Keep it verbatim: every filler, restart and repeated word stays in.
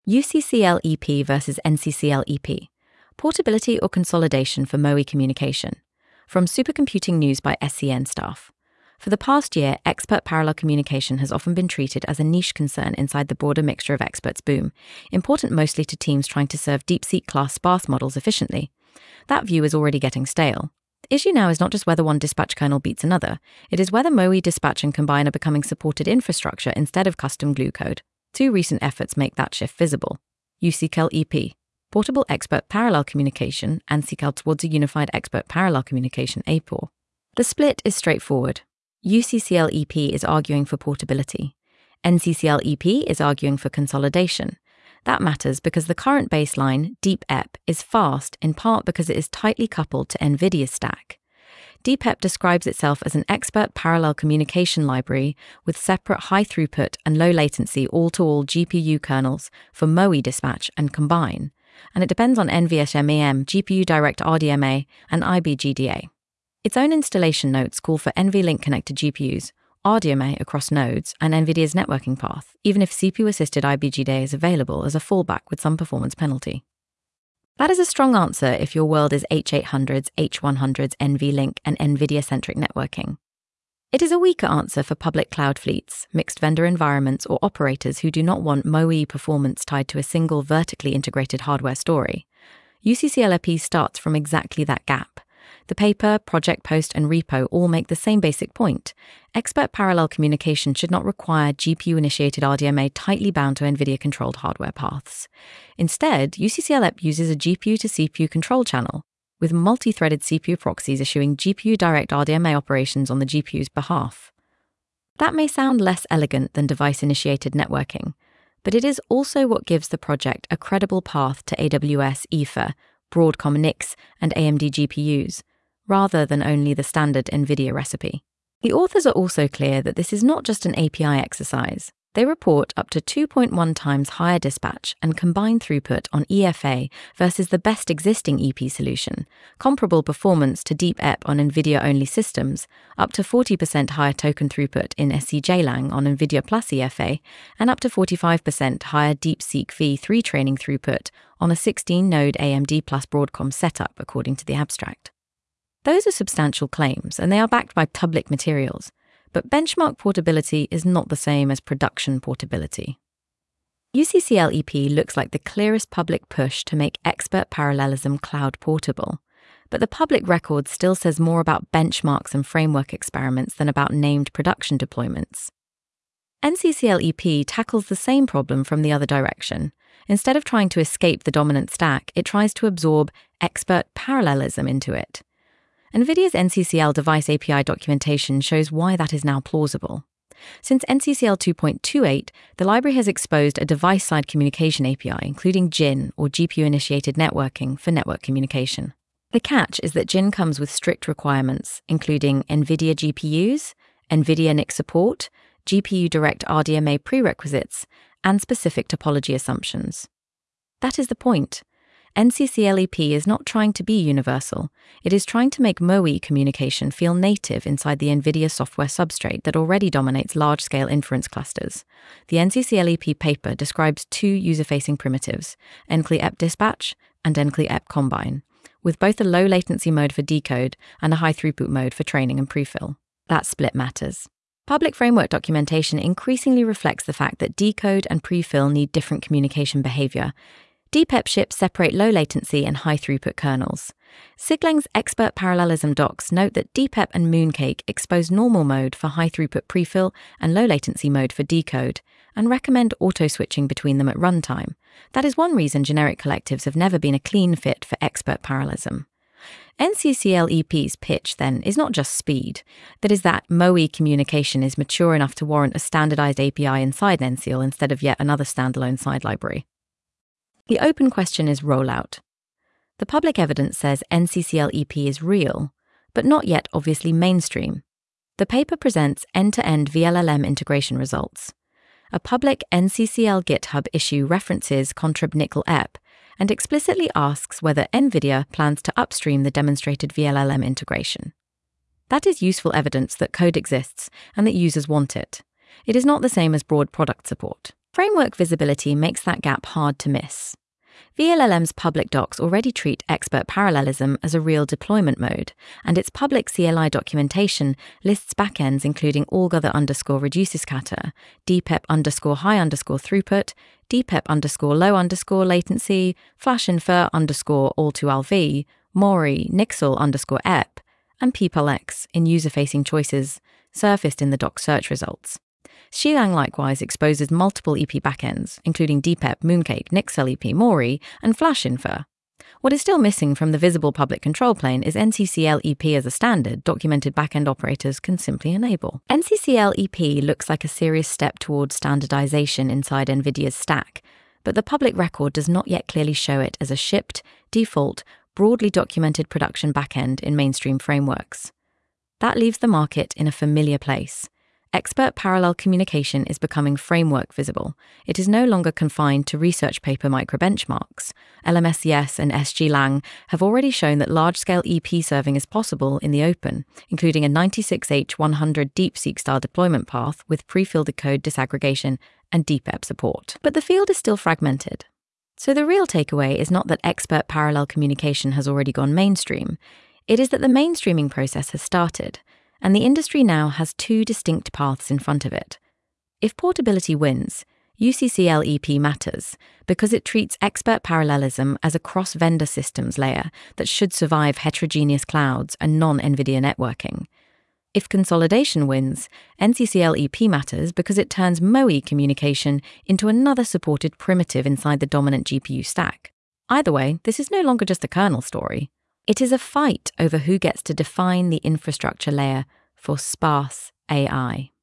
U C C L E P versus N C C L E P. Portability or consolidation for M O E communication. From Supercomputing News by S C N staff. For the past year, expert parallel communication has often been treated as a niche concern inside the broader mixture of experts boom, important mostly to teams trying to serve DeepSeek-class sparse models efficiently. That view is already getting stale. The issue now is not just whether one dispatch kernel beats another, it is whether M O E dispatch and combine are becoming supported infrastructure instead of custom glue code. Two recent efforts make that shift visible. U C C L E P, Portable Expert Parallel Communication, and C C L towards a Unified Expert Parallel Communication A P O R. The split is straightforward. U C C L E P is arguing for portability. N C C L E P is arguing for consolidation. That matters because the current baseline, DeepEP, is fast in part because it is tightly coupled to NVIDIA's stack. DeepEP describes itself as an expert parallel communication library with separate high-throughput and low-latency all-to-all G P U kernels for M O E dispatch and combine, and it depends on N V S M E M, G P U Direct R D M A, and I B G D A. Its own installation notes call for N V Link connected G P Us, R D M A across nodes, and NVIDIA's networking path, even if C P U-assisted I B G D A is available as a fallback with some performance penalty. That is a strong answer if your world is H eight hundreds, H one hundreds, N V Link, and NVIDIA-centric networking. It is a weaker answer for public cloud fleets, mixed vendor environments, or operators who do not want M O E performance tied to a single vertically integrated hardware story. U C C L E P starts from exactly that gap. The paper, project post, and repo all make the same basic point. Expert parallel communication should not require G P U-initiated R D M A tightly bound to NVIDIA-controlled hardware paths. Instead, U C C L E P uses a G P U to C P U control channel, with multi-threaded C P U proxies issuing G P U direct R D M A operations on the G P U's behalf. That may sound less elegant than device-initiated networking, but it is also what gives the project a credible path to A W S E F A, Broadcom N I Cs, and A M D G P Us, rather than only the standard NVIDIA recipe. The authors are also clear that this is not just an A P I exercise. They report up to two point one times higher dispatch and combined throughput on E F A versus the best existing E P solution, comparable performance to DeepEP on NVIDIA-only systems, up to forty percent higher token throughput in S C J Lang on NVIDIA Plus E F A, and up to forty-five percent higher DeepSeek V three training throughput on a sixteen-node A M D Plus Broadcom setup, according to the abstract. Those are substantial claims, and they are backed by public materials, but benchmark portability is not the same as production portability. U C C L E P looks like the clearest public push to make expert parallelism cloud portable, but the public record still says more about benchmarks and framework experiments than about named production deployments. N C C L E P tackles the same problem from the other direction. Instead of trying to escape the dominant stack, it tries to absorb expert parallelism into it. NVIDIA's N C C L device A P I documentation shows why that is now plausible. Since N C C L two point two eight, the library has exposed a device-side communication A P I, including G I N, or G P U-initiated networking, for network communication. The catch is that G I N comes with strict requirements, including NVIDIA G P Us, NVIDIA N I C support, G P U Direct R D M A prerequisites, and specific topology assumptions. That is the point. N C C L E P is not trying to be universal. It is trying to make M O E communication feel native inside the NVIDIA software substrate that already dominates large-scale inference clusters. The N C C L E P paper describes two user-facing primitives, N C L E P dispatch and N C L E P combine, with both a low-latency mode for decode and a high-throughput mode for training and prefill. That split matters. Public framework documentation increasingly reflects the fact that decode and prefill need different communication behavior. DeepEP ships separate low-latency and high-throughput kernels. Siglang's expert parallelism docs note that DeepEP and Mooncake expose normal mode for high-throughput prefill and low-latency mode for decode, and recommend auto-switching between them at runtime. That is one reason generic collectives have never been a clean fit for expert parallelism. N C C L E P's pitch, then, is not just speed. That is that M O E communication is mature enough to warrant a standardized A P I inside N C L instead of yet another standalone side library. The open question is rollout. The public evidence says N C C L E P is real, but not yet obviously mainstream. The paper presents end-to-end V L L M integration results. A public N C C L GitHub issue references Contrib N C L E P and explicitly asks whether NVIDIA plans to upstream the demonstrated V L L M integration. That is useful evidence that code exists and that users want it. It is not the same as broad product support. Framework visibility makes that gap hard to miss. V L L M's public docs already treat expert parallelism as a real deployment mode, and its public C L I documentation lists backends including allgather underscore reduces kata, dpep underscore high underscore throughput, dpep underscore low underscore latency, flashinfer underscore all to L V, Mori, Nixel underscore ep, and peeplex in user-facing choices, surfaced in the doc search results. Xilang likewise exposes multiple E P backends, including dpep, mooncake, Nixel E P, Mori, and flashinfer. What is still missing from the visible public control plane is N C C L E P as a standard documented backend operators can simply enable. N C C L E P looks like a serious step towards standardization inside NVIDIA's stack, but the public record does not yet clearly show it as a shipped, default, broadly documented production backend in mainstream frameworks. That leaves the market in a familiar place. Expert parallel communication is becoming framework visible. It is no longer confined to research paper microbenchmarks. L M S C S and S G Lang have already shown that large-scale E P serving is possible in the open, including a ninety-six H one hundred DeepSeek-style deployment path with pre-filtered code disaggregation and dpep support. But the field is still fragmented. So the real takeaway is not that expert parallel communication has already gone mainstream. It is that the mainstreaming process has started, and the industry now has two distinct paths in front of it. If portability wins, U C C L E P matters because it treats expert parallelism as a cross-vendor systems layer that should survive heterogeneous clouds and non-NVIDIA networking. If consolidation wins, N C C L E P matters because it turns M O E communication into another supported primitive inside the dominant G P U stack. Either way, this is no longer just a kernel story. It is a fight over who gets to define the infrastructure layer for sparse A I.